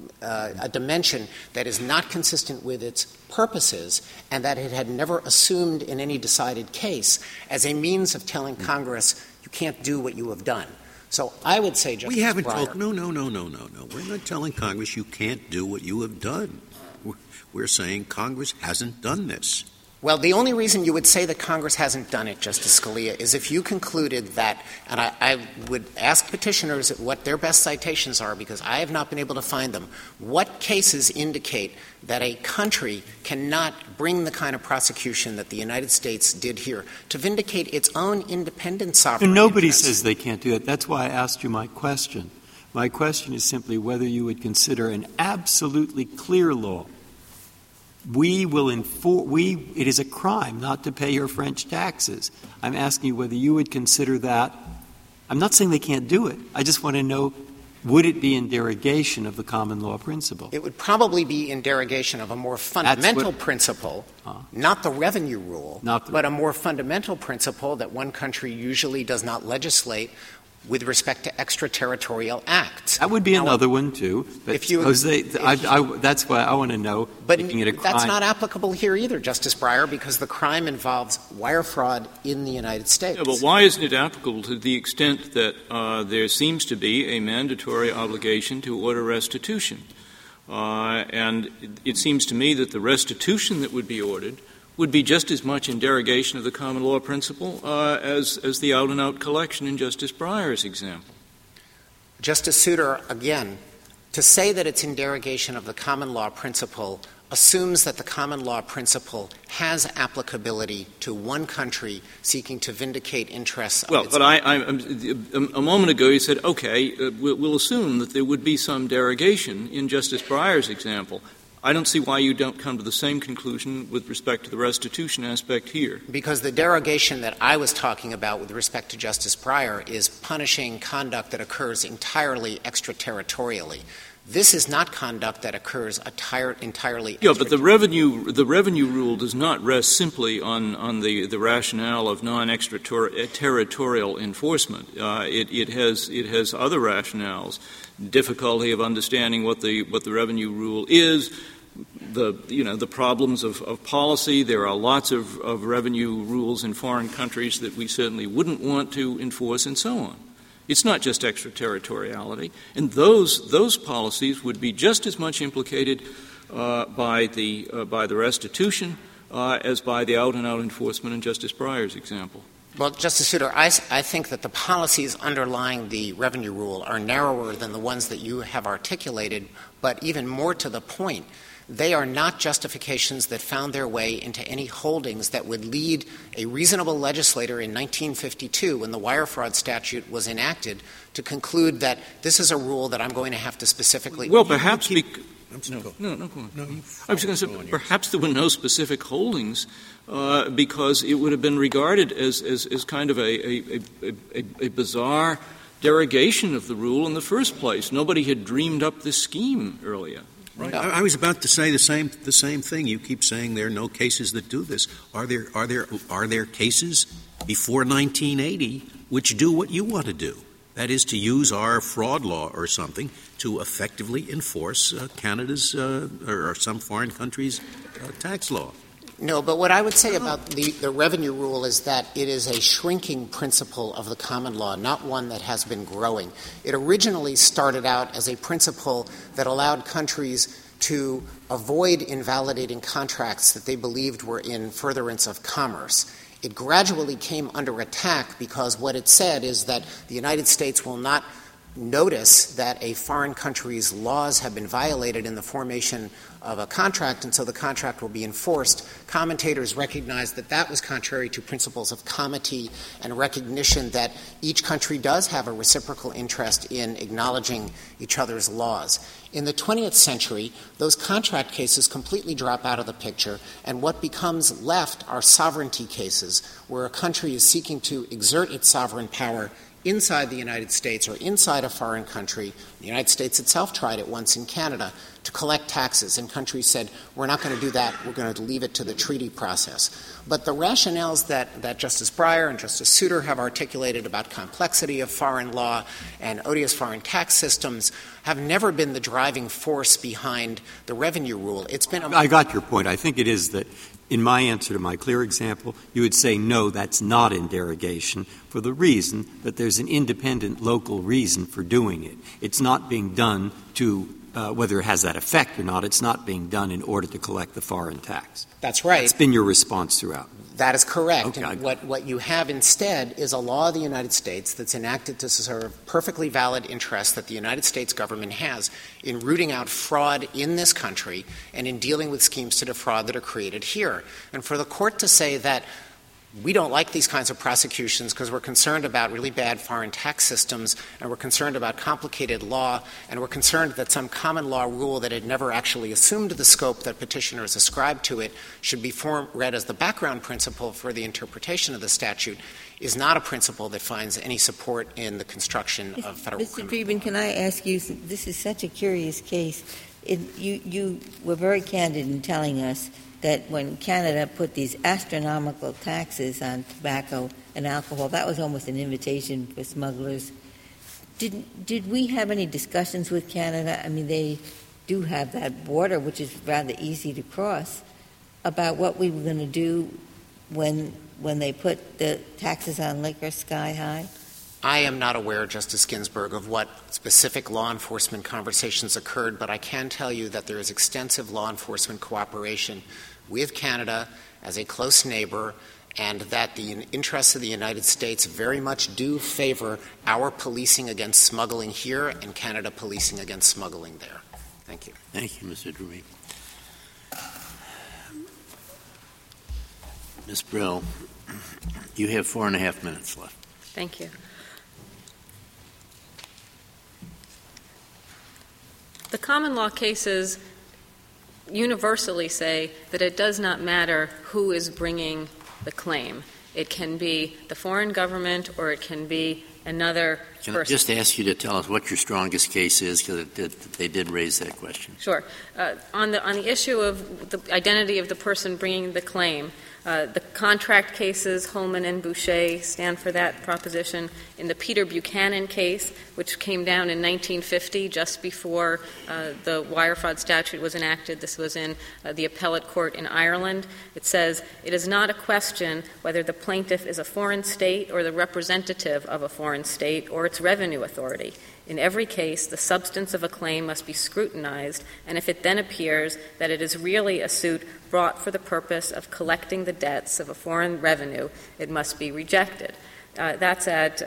a dimension that is not consistent with its purposes and that it had never assumed in any decided case as a means of telling Congress you can't do what you have done. So I would say, Justice We haven't Breyer, told, no. We're not telling Congress you can't do what you have done. We're saying Congress hasn't done this. Well, the only reason you would say that Congress hasn't done it, Justice Scalia, is if you concluded that, and I would ask petitioners what their best citations are because I have not been able to find them, what cases indicate that a country cannot bring the kind of prosecution that the United States did here to vindicate its own independent sovereign Nobody interests. says they can't do that. That's why I asked you my question. My question is simply whether you would consider an absolutely clear law it is a crime not to pay your French taxes. I'm asking you whether you would consider that. I'm not saying they can't do it. I just want to know, would it be in derogation of the common law principle? It would probably be in derogation of a more fundamental principle, not the revenue rule, but a more fundamental principle that one country usually does not legislate with respect to extraterritorial acts. That would be another one, too. But that's why I want to know. But that's not applicable here either, Justice Breyer, because the crime involves wire fraud in the United States. Yeah, but why isn't it applicable to the extent that there seems to be a mandatory obligation to order restitution? And it seems to me that the restitution that would be ordered would be just as much in derogation of the common law principle as the out-and-out collection in Justice Breyer's example. Justice Souter, again, to say that it's in derogation of the common law principle assumes that the common law principle has applicability to one country seeking to vindicate interests of its own. A moment ago you said, okay, we'll assume that there would be some derogation in Justice Breyer's example. I don't see why you don't come to the same conclusion with respect to the restitution aspect here. Because the derogation that I was talking about with respect to Justice Breyer is punishing conduct that occurs entirely extraterritorially. This is not conduct that occurs entirely. Yeah, but the revenue rule does not rest simply on the rationale of non-extraterritorial enforcement. It has other rationales. Difficulty of understanding what the revenue rule is. The problems of policy. There are lots of revenue rules in foreign countries that we certainly wouldn't want to enforce, and so on. It's not just extraterritoriality, and those policies would be just as much implicated by the restitution as by the out-and-out enforcement in Justice Breyer's example. Well, Justice Souter, I think that the policies underlying the revenue rule are narrower than the ones that you have articulated, but even more to the point, they are not justifications that found their way into any holdings that would lead a reasonable legislator in 1952, when the wire fraud statute was enacted, to conclude that this is a rule that I'm going to have to specifically. Well, perhaps go on. I was going to say perhaps there were no specific holdings because it would have been regarded as kind of a bizarre derogation of the rule in the first place. Nobody had dreamed up this scheme earlier. Right. I was about to say the same thing. You keep saying there are no cases that do this. Are there cases before 1980 which do what you want to do? That is, to use our fraud law or something to effectively enforce Canada's or some foreign country's tax law. No, but what I would say about the revenue rule is that it is a shrinking principle of the common law, not one that has been growing. It originally started out as a principle that allowed countries to avoid invalidating contracts that they believed were in furtherance of commerce. It gradually came under attack because what it said is that the United States will not notice that a foreign country's laws have been violated in the formation of a contract, and so the contract will be enforced. Commentators recognized that that was contrary to principles of comity and recognition that each country does have a reciprocal interest in acknowledging each other's laws. In the 20th century, those contract cases completely drop out of the picture, and what becomes left are sovereignty cases, where a country is seeking to exert its sovereign power inside the United States or inside a foreign country. The United States itself tried it once in Canada to collect taxes, and countries said, we're not going to do that, we're going to leave it to the treaty process. But the rationales that Justice Breyer and Justice Souter have articulated about complexity of foreign law and odious foreign tax systems have never been the driving force behind the revenue rule. It's been I got your point. I think it is that in my answer to my clear example, you would say, no, that's not in derogation for the reason that there's an independent local reason for doing it. It's not being done to, whether it has that effect or not, it's not being done in order to collect the foreign tax. That's right. That's been your response throughout. That is correct. Okay. And what you have instead is a law of the United States that's enacted to serve perfectly valid interests that the United States government has in rooting out fraud in this country and in dealing with schemes to defraud that are created here. And for the court to say that we don't like these kinds of prosecutions because we're concerned about really bad foreign tax systems, and we're concerned about complicated law, and we're concerned that some common law rule that had never actually assumed the scope that petitioners ascribed to it should be read as the background principle for the interpretation of the statute is not a principle that finds any support in the construction of federal Mr. Dreeben, can I ask you, this is such a curious case. You were very candid in telling us that when Canada put these astronomical taxes on tobacco and alcohol, that was almost an invitation for smugglers. Did we have any discussions with Canada? I mean, they do have that border, which is rather easy to cross, about what we were going to do when they put the taxes on liquor sky high? I am not aware, Justice Ginsburg, of what specific law enforcement conversations occurred, but I can tell you that there is extensive law enforcement cooperation with Canada as a close neighbor, and that the interests of the United States very much do favor our policing against smuggling here and Canada policing against smuggling there. Thank you. Thank you, Mr. Dreeben. Ms. Brill, you have 4.5 minutes left. Thank you. The common law cases universally say that it does not matter who is bringing the claim. It can be the foreign government or it can be another person. Can I just ask you to tell us what your strongest case is, because they did raise that question. Sure. On the issue of the identity of the person bringing the claim, the contract cases, Holman and Boucher, stand for that proposition. In the Peter Buchanan case, which came down in 1950, just before the wire fraud statute was enacted, this was in the appellate court in Ireland, it says, "It is not a question whether the plaintiff is a foreign state or the representative of a foreign state or its revenue authority. In every case, the substance of a claim must be scrutinized, and if it then appears that it is really a suit brought for the purpose of collecting the debts of a foreign revenue, it must be rejected." That's at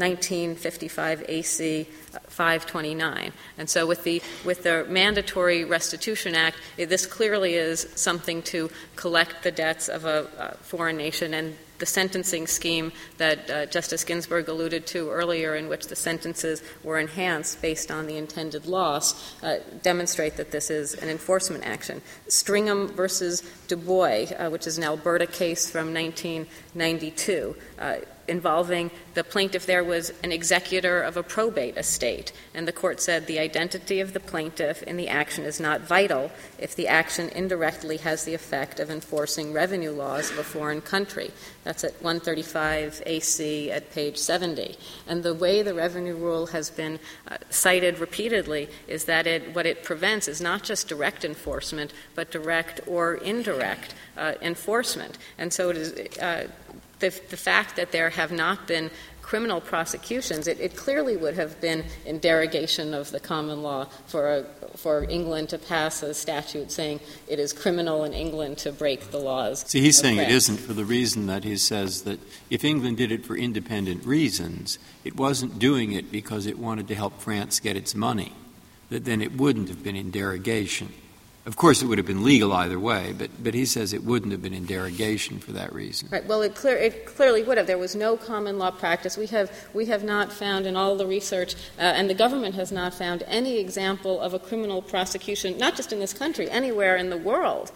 1955 AC 529. And so with the Mandatory Restitution Act, this clearly is something to collect the debts of a foreign nation, and the sentencing scheme that Justice Ginsburg alluded to earlier, in which the sentences were enhanced based on the intended loss, demonstrate that this is an enforcement action. Stringham versus Du Bois, which is an Alberta case from 1992, involving the plaintiff there was an executor of a probate estate, and the court said the identity of the plaintiff in the action is not vital if the action indirectly has the effect of enforcing revenue laws of a foreign country. That's at 135 AC at page 70. And the way the revenue rule has been cited repeatedly is that what it prevents is not just direct enforcement, but direct or indirect enforcement. And so it is the fact that there have not been criminal prosecutions, it clearly would have been in derogation of the common law for England to pass a statute saying it is criminal in England to break the laws. See, he's saying it isn't for the reason that he says that if England did it for independent reasons, it wasn't doing it because it wanted to help France get its money, that then it wouldn't have been in derogation. Of course, it would have been legal either way, but he says it wouldn't have been in derogation for that reason. Right. Well, it clearly would have. There was no common law practice. We have not found in all the research, and the government has not found any example of a criminal prosecution, not just in this country, anywhere in the world,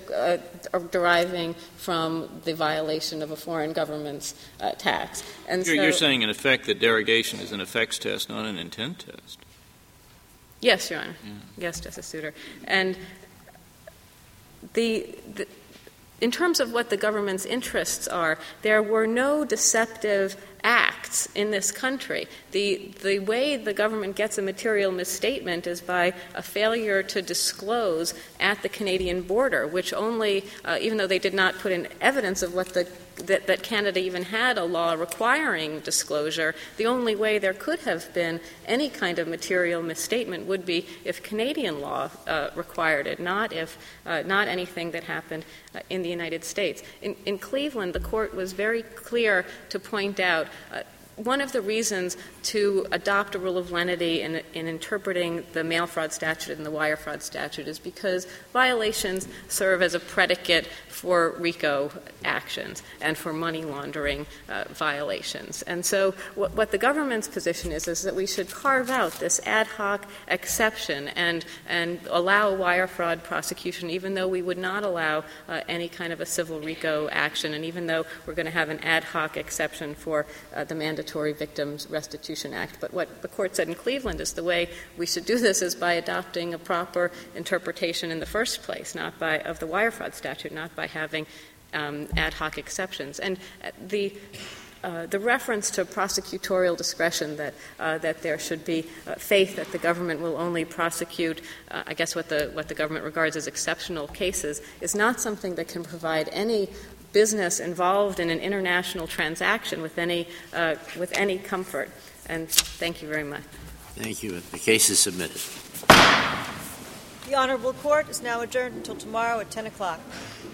deriving from the violation of a foreign government's tax. And you're saying, in effect, that derogation is an effects test, not an intent test. Yes, Your Honor. Yeah. Yes, Justice Souter. And in terms of what the government's interests are, there were no deceptive acts in this country. The way the government gets a material misstatement is by a failure to disclose at the Canadian border, which only, even though they did not put in evidence of what that Canada even had a law requiring disclosure, the only way there could have been any kind of material misstatement would be if Canadian law required it, not anything that happened in the United States. In Cleveland, the court was very clear to point out one of the reasons to adopt a rule of lenity in interpreting the mail fraud statute and the wire fraud statute is because violations serve as a predicate for RICO actions and for money laundering violations. And so what the government's position is that we should carve out this ad hoc exception and allow wire fraud prosecution, even though we would not allow any kind of a civil RICO action, and even though we're going to have an ad hoc exception for the Mandatory Victims Restitution Act. But what the court said in Cleveland is the way we should do this is by adopting a proper interpretation in the first place, of the wire fraud statute, not by having ad hoc exceptions. And the reference to prosecutorial discretion that there should be faith that the government will only prosecute, I guess what the government regards as exceptional cases, is not something that can provide any business involved in an international transaction with any comfort. And thank you very much. Thank you. The case is submitted. The Honorable Court is now adjourned until tomorrow at 10 o'clock.